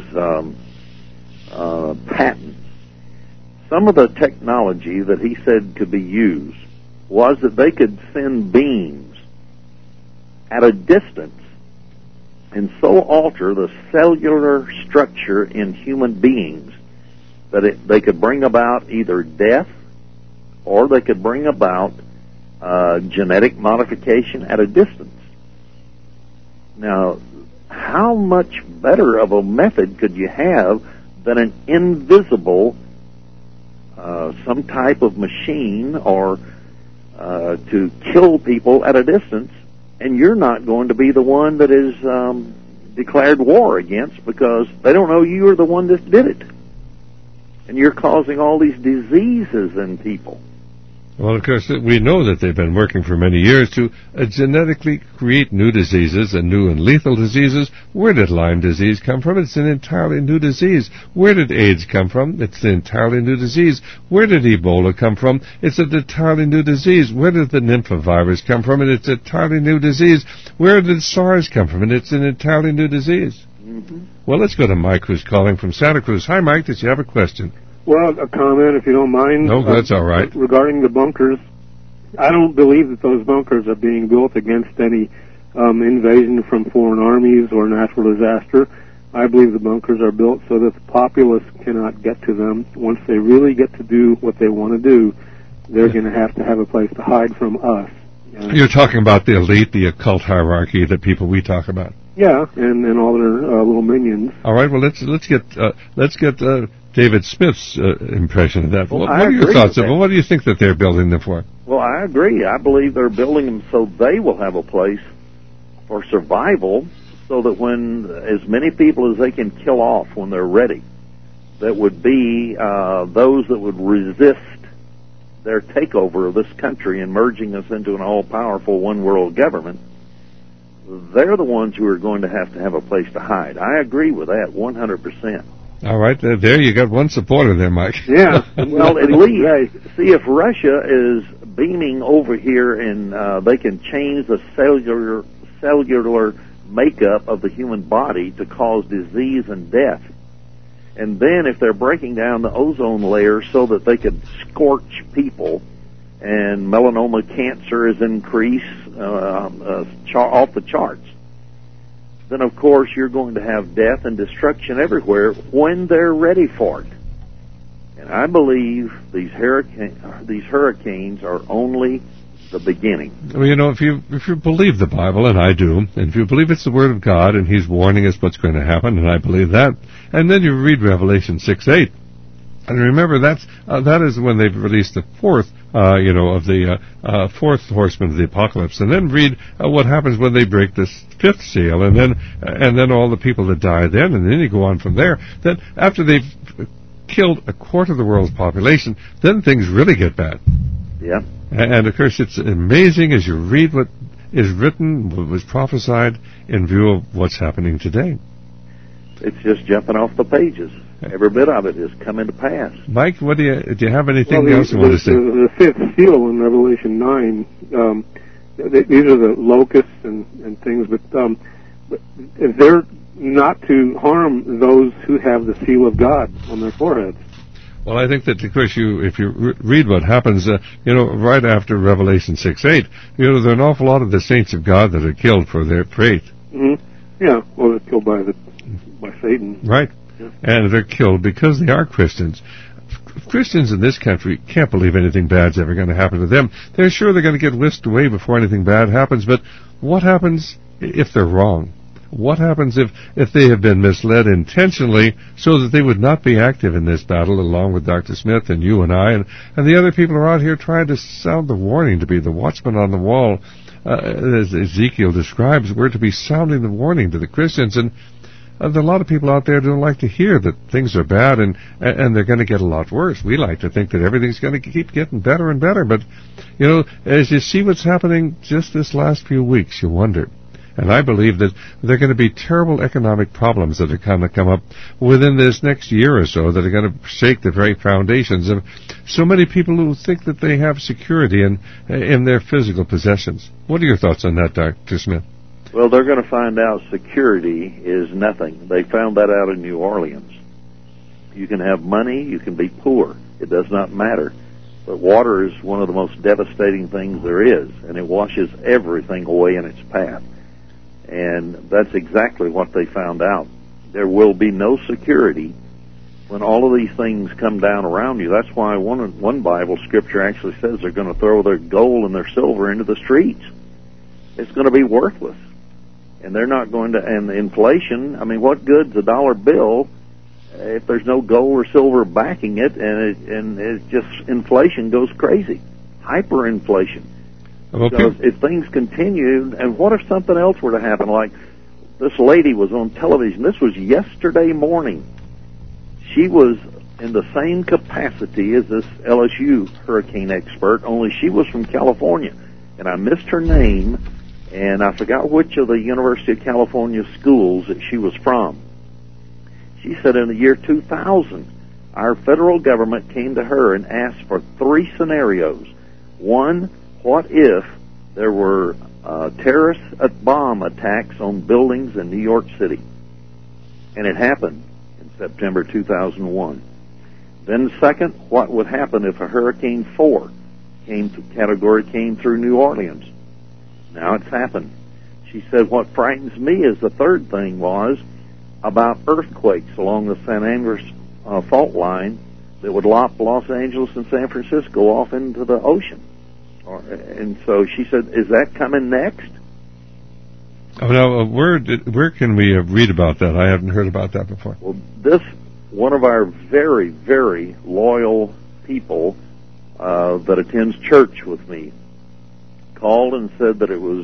patents, some of the technology that he said could be used was that they could send beams at a distance and so alter the cellular structure in human beings that they could bring about either death or they could bring about genetic modification at a distance. Now, how much better of a method could you have than an invisible, some type of machine or to kill people at a distance, and you're not going to be the one that is declared war against because they don't know you are the one that did it. And you're causing all these diseases in people.
Well, of course, we know that they've been working for many years to genetically create new diseases and new and lethal diseases. Where did Lyme disease come from? It's an entirely new disease. Where did AIDS come from? It's an entirely new disease. Where did Ebola come from? It's an entirely new disease. Where did the Nympha virus come from? And it's an entirely new disease. Where did SARS come from? And it's an entirely new disease. Mm-hmm. Well, let's go to Mike, who's calling from Santa Cruz. Hi, Mike. Did you have a question?
Well, a comment, if you don't mind.
No, that's all right.
Regarding the bunkers, I don't believe that those bunkers are being built against any invasion from foreign armies or natural disaster. I believe the bunkers are built so that the populace cannot get to them. Once they really get to do what they want to do, they're going to have a place to hide from us.
You're talking about the elite, the occult hierarchy, the people we talk about.
Yeah, and all their little minions.
All right. Well, let's get David Smith's impression of that.
Well,
what are your thoughts of it? What do you think that they're building them for?
Well, I agree. I believe they're building them so they will have a place for survival, so that when as many people as they can kill off when they're ready, that would be those that would resist their takeover of this country and merging us into an all-powerful one-world government. They're the ones who are going to have a place to hide. I agree with that 100%.
All right, there you got one supporter there, Mike.
Yeah, well, at least, see, if Russia is beaming over here and they can change the cellular makeup of the human body to cause disease and death, and then if they're breaking down the ozone layer so that they could scorch people and melanoma cancer is increased off the charts, then of course you're going to have death and destruction everywhere when they're ready for it. And I believe these hurricanes are only the beginning.
Well, if you believe the Bible, and I do, and if you believe it's the Word of God, and He's warning us what's going to happen, and I believe that, and then you read Revelation 6:8, and remember that is when they've released the fourth, of the fourth horseman of the apocalypse, and then read what happens when they break this fifth seal, and then all the people that die then, and then you go on from there. Then after they've killed a quarter of the world's population, then things really get bad.
Yeah.
And of course, it's amazing as you read what is written, what was prophesied in view of what's happening today.
It's just jumping off the pages. Every bit of it is coming to pass.
Mike, do you have anything else you want to say?
The fifth seal in Revelation 9, these are the locusts and things, but they're not to harm those who have the seal of God on their foreheads.
Well, I think that, of course, if you read what happens, right after Revelation 6:8, there are an awful lot of the saints of God that are killed for their faith.
Mm-hmm. Yeah, well, they're killed by Satan.
Right. Yeah. And they're killed because they are Christians. Christians in this country can't believe anything bad's ever going to happen to them. They're sure they're going to get whisked away before anything bad happens, but what happens if they're wrong? What happens if they have been misled intentionally so that they would not be active in this battle along with Dr. Smith and you and I and the other people who are out here trying to sound the warning, to be the watchman on the wall, as Ezekiel describes. We're to be sounding the warning to the Christians, and there are a lot of people out there who don't like to hear that things are bad and they're going to get a lot worse. We like to think that everything's going to keep getting better and better, but, as you see what's happening just this last few weeks, you wonder. And I believe that there are going to be terrible economic problems that are going to come up within this next year or so that are going to shake the very foundations of so many people who think that they have security in their physical possessions. What are your thoughts on that, Dr. Smith?
Well, they're going to find out security is nothing. They found that out in New Orleans. You can have money, you can be poor. It does not matter. But water is one of the most devastating things there is, and it washes everything away in its path. And that's exactly what they found out. There will be no security when all of these things come down around you. That's why one Bible scripture actually says they're going to throw their gold and their silver into the streets. It's going to be worthless. And they're not going to, and the inflation, I mean, what good's a dollar bill if there's no gold or silver backing it, and it's just, inflation goes crazy. Hyperinflation. Because if things continue, and what if something else were to happen, like this lady was on television, this was yesterday morning, she was in the same capacity as this LSU hurricane expert, only she was from California, and I missed her name, and I forgot which of the University of California schools that she was from. She said in the year 2000, our federal government came to her and asked for 3 scenarios. One, what if there were terrorist bomb attacks on buildings in New York City? And it happened in September 2001. Then second, what would happen if a Hurricane 4 came through New Orleans? Now it's happened. She said what frightens me is the third thing was about earthquakes along the San Andreas fault line that would lop Los Angeles and San Francisco off into the ocean. And so she said, is that coming next?
Oh, now, where can we read about that? I haven't heard about that before.
Well, one of our very, very loyal people that attends church with me called and said that it was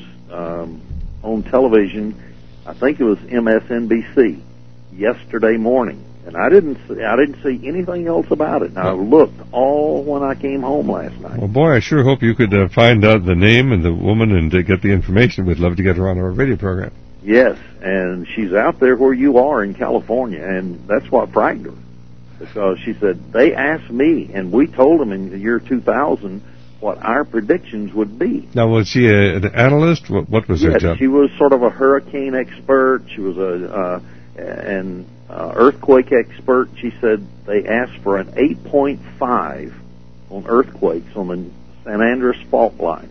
on television. I think it was MSNBC yesterday morning, and I didn't see anything else about it. And I looked all when I came home last night.
Well, boy, I sure hope you could find out the name and the woman and get the information. We'd love to get her on our radio program.
Yes, and she's out there where you are in California, and that's what frightened her. Because she said, they asked me, and we told them in the year 2000 what our predictions would be.
Now, was she an analyst? What was her job?
She was sort of a hurricane expert. She was an earthquake expert. She said they asked for an 8.5 on earthquakes on the San Andreas fault line.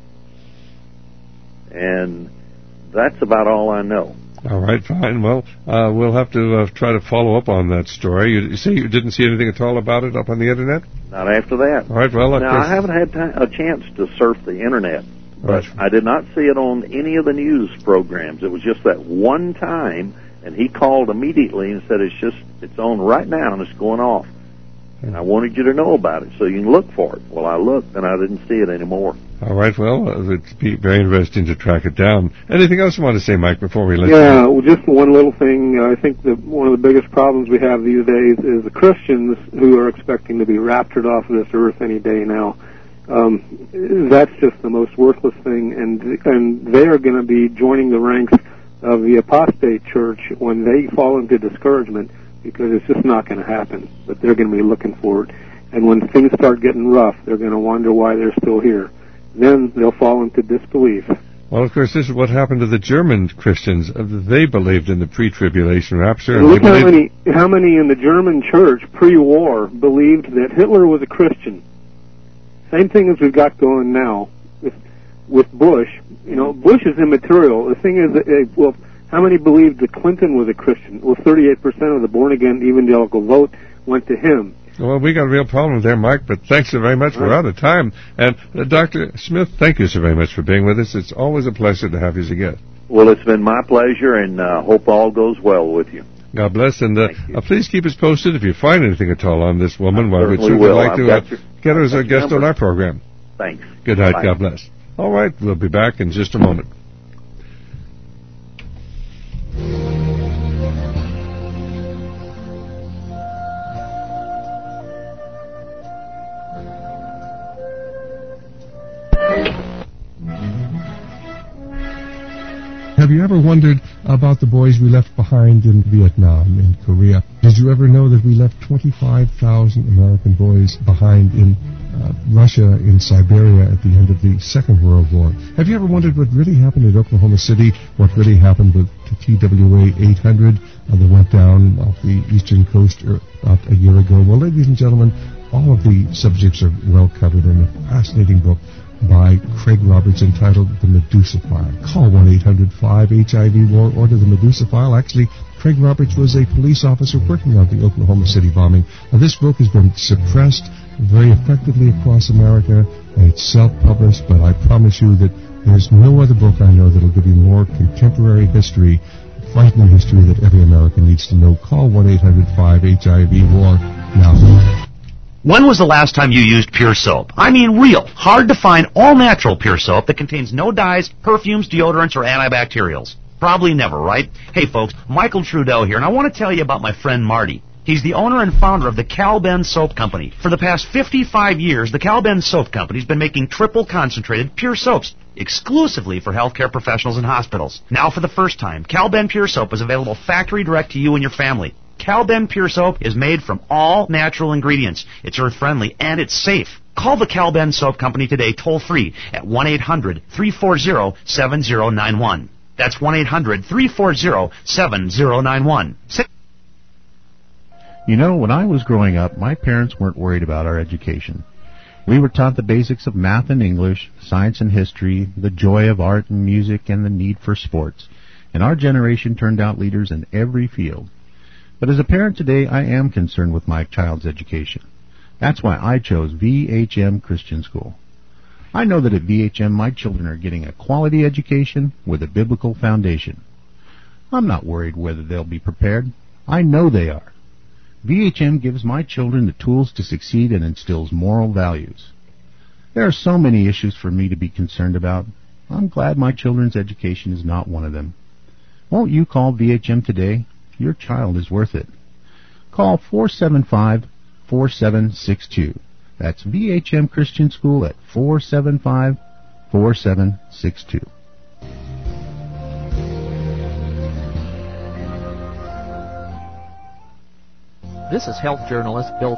And that's about all I know.
All right, fine. Well, we'll have to try to follow up on that story. You say you didn't see anything at all about it up on the Internet?
Not after that.
All right, well...
Now, I haven't had a chance to surf the Internet, but I did not see it on any of the news programs. It was just that one time, and he called immediately and said, it's on right now, and it's going off. And I wanted you to know about it so you can look for it. Well, I looked, and I didn't see it anymore.
All right, well, it'd be very interesting to track it down. Anything else you want to say, Mike, before we let you go?
Well, just one little thing. I think that one of the biggest problems we have these days is the Christians who are expecting to be raptured off of this earth any day now. That's just the most worthless thing, and they are going to be joining the ranks of the apostate church when they fall into discouragement, because it's just not going to happen. But they're going to be looking for it. And when things start getting rough, they're going to wonder why they're still here. Then they'll fall into disbelief.
Well, of course, this is what happened to the German Christians. They believed in the pre-tribulation rapture.
And look how many in the German church pre-war believed that Hitler was a Christian. Same thing as we've got going now with Bush. You know, Bush is immaterial. The thing is, well, how many believed that Clinton was a Christian? Well, 38% of the born-again evangelical vote went to him.
Well, we got a real problem there, Mike, but thanks so very much. We're out of time. And Dr. Smith, thank you so very much for being with us. It's always a pleasure to have you as a guest.
Well, it's been my pleasure, and hope all goes well with you.
God bless, and please keep us posted if you find anything at all on this woman.
Well,
we'd
certainly
like to get her as a guest on our program.
Thanks.
Good night.
Bye.
God bless. All right, we'll be back in just a moment.
Have you ever wondered about the boys we left behind in Vietnam and Korea? Did you ever know that we left 25,000 American boys behind in Russia, in Siberia at the end of the Second World War? Have you ever wondered what really happened at Oklahoma City, what really happened with the TWA 800 that went down off the eastern coast about a year ago? Well, ladies and gentlemen, all of the subjects are well covered in a fascinating book by Craig Roberts entitled The Medusa File. Call 1-800-5-HIV-WAR, order The Medusa File. Actually, Craig Roberts was a police officer working on the Oklahoma City bombing. Now, this book has been suppressed very effectively across America, and it's self-published, but I promise you that there's no other book I know that will give you more contemporary history, frightening history that every American needs to know. Call 1-800-5-HIV-WAR now.
When was the last time you used Pure Soap? I mean real, hard-to-find, all-natural Pure Soap that contains no dyes, perfumes, deodorants, or antibacterials. Probably never, right? Hey folks, Michael Trudeau here, and I want to tell you about my friend Marty. He's the owner and founder of the Cal-Ben Soap Company. For the past 55 years, the Cal-Ben Soap Company's been making triple concentrated pure soaps exclusively for healthcare professionals and hospitals. Now for the first time, Cal-Ben Pure Soap is available factory direct to you and your family. Cal-Ben Pure Soap is made from all natural ingredients. It's earth-friendly and it's safe. Call the Cal-Ben Soap Company today toll-free at 1-800-340-7091. That's 1-800-340-7091.
You know, when I was growing up, my parents weren't worried about our education. We were taught the basics of math and English, science and history, the joy of art and music, and the need for sports. And our generation turned out leaders in every field. But as a parent today, I am concerned with my child's education. That's why I chose VHM Christian School. I know that at VHM my children are getting a quality education with a biblical foundation. I'm not worried whether they'll be prepared. I know they are. VHM gives my children the tools to succeed and instills moral values. There are so many issues for me to be concerned about. I'm glad my children's education is not one of them. Won't you call VHM today? Your child is worth it. Call 475-4762. That's VHM Christian School at 475-4762.
This is health journalist Bill.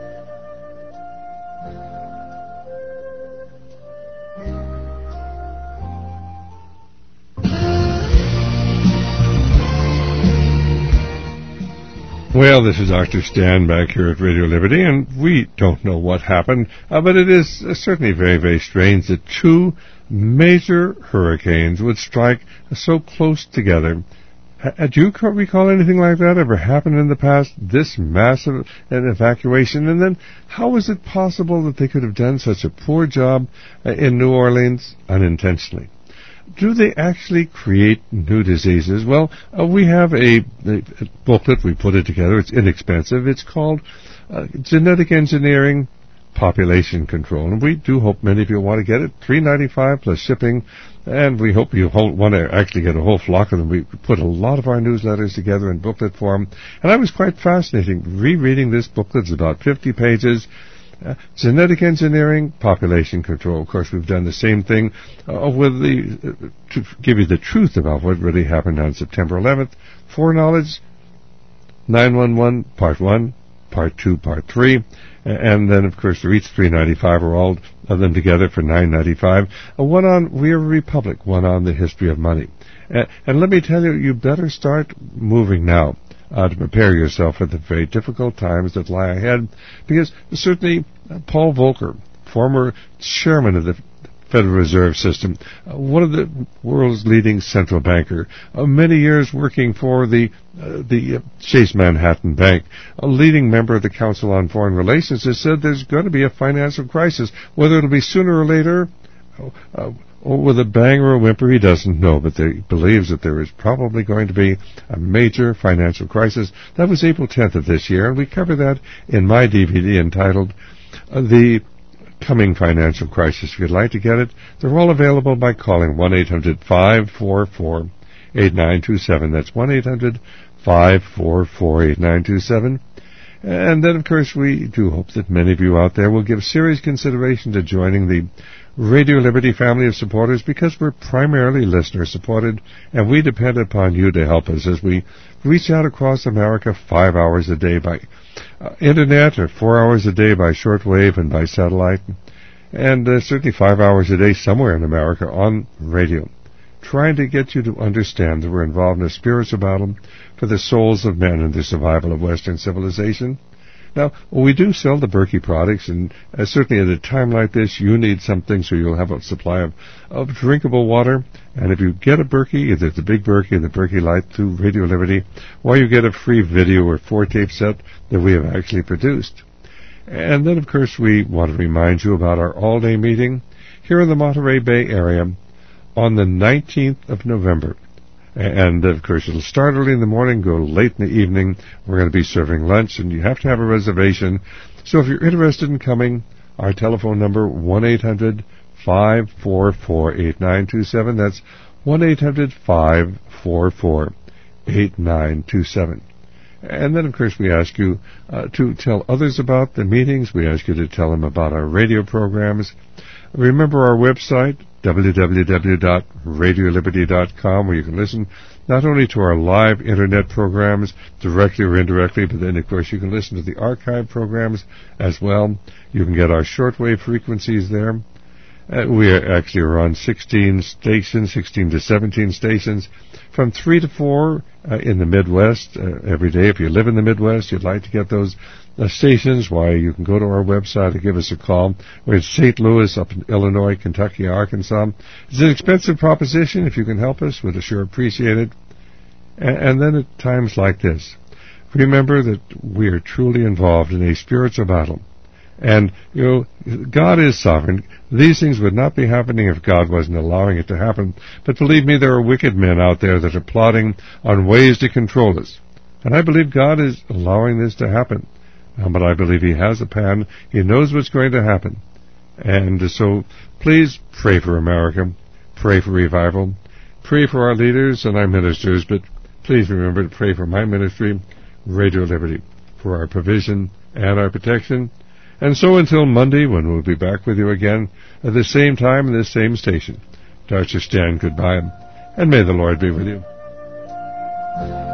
Well, this is Dr. Stan back here at Radio Liberty, and we don't know what happened, but it is certainly very, very strange that two major hurricanes would strike so close together. Do you recall anything like that ever happened in the past, this massive an evacuation? And then how is it possible that they could have done such a poor job in New Orleans unintentionally? Do they actually create new diseases? Well, we have a booklet. We put it together. It's inexpensive. It's called Genetic Engineering Population Control. And we do hope many of you want to get it. $3.95 plus shipping. And we hope you want to actually get a whole flock of them. We put a lot of our newsletters together in booklet form. And I was quite fascinating rereading this booklet. It's about 50 pages. Genetic engineering, population control. Of course, we've done the same thing with to give you the truth about what really happened on September 11th. Foreknowledge, 911, Part 1, Part 2, Part 3. And then, of course, they're each $3.95, or all of them together for $9.95. One on We Are a Republic, one on the history of money. And let me tell you, you better start moving now to prepare yourself for the very difficult times that lie ahead, because certainly Paul Volcker, former chairman of the Federal Reserve System, one of the world's leading central banker, many years working for the Chase Manhattan Bank, a leading member of the Council on Foreign Relations, has said there's going to be a financial crisis. Whether it'll be sooner or later, or with a bang or a whimper, he doesn't know, but he believes that there is probably going to be a major financial crisis. That was April 10th of this year, and we cover that in my DVD entitled The Coming Financial Crisis. If you'd like to get it, they're all available by calling 1-800-544-8927. That's 1-800-544-8927. And then, of course, we do hope that many of you out there will give serious consideration to joining the Radio Liberty family of supporters, because we're primarily listener-supported, and we depend upon you to help us as we reach out across America 5 hours a day by Internet, or 4 hours a day by shortwave and by satellite, and certainly 5 hours a day somewhere in America on radio, trying to get you to understand that we're involved in a spiritual battle for the souls of men and the survival of Western civilization. Now, we do sell the Berkey products, and certainly at a time like this, you need something so you'll have a supply of drinkable water. And if you get a Berkey, either the Big Berkey or the Berkey Light through Radio Liberty, or you get a free video or 4-tape set that we have actually produced. And then, of course, we want to remind you about our all-day meeting here in the Monterey Bay area on the 19th of November. And, of course, it'll start early in the morning, go late in the evening. We're going to be serving lunch, and you have to have a reservation. So if you're interested in coming, our telephone number, 1-800-544-8927. That's 1-800-544-8927. And then, of course, we ask you to tell others about the meetings. We ask you to tell them about our radio programs. Remember our website, www.radioliberty.com, where you can listen not only to our live Internet programs, directly or indirectly, but then, of course, you can listen to the archive programs as well. You can get our shortwave frequencies there. We actually are on 16 stations, 16 to 17 stations, from 3 to 4 in the Midwest every day. If you live in the Midwest, you'd like to get those stations, why, you can go to our website and give us a call. We're in St. Louis, up in Illinois, Kentucky, Arkansas. It's an expensive proposition. If you can help us, we'd sure appreciate it. And then at times like this, remember that we are truly involved in a spiritual battle. And, God is sovereign. These things would not be happening if God wasn't allowing it to happen. But believe me, there are wicked men out there that are plotting on ways to control us. And I believe God is allowing this to happen. But I believe He has a plan. He knows what's going to happen. And so please pray for America. Pray for revival. Pray for our leaders and our ministers. But please remember to pray for my ministry, Radio Liberty, for our provision and our protection. And so until Monday, when we'll be back with you again at the same time in this same station, Dr. Stan, goodbye, and may the Lord be with you.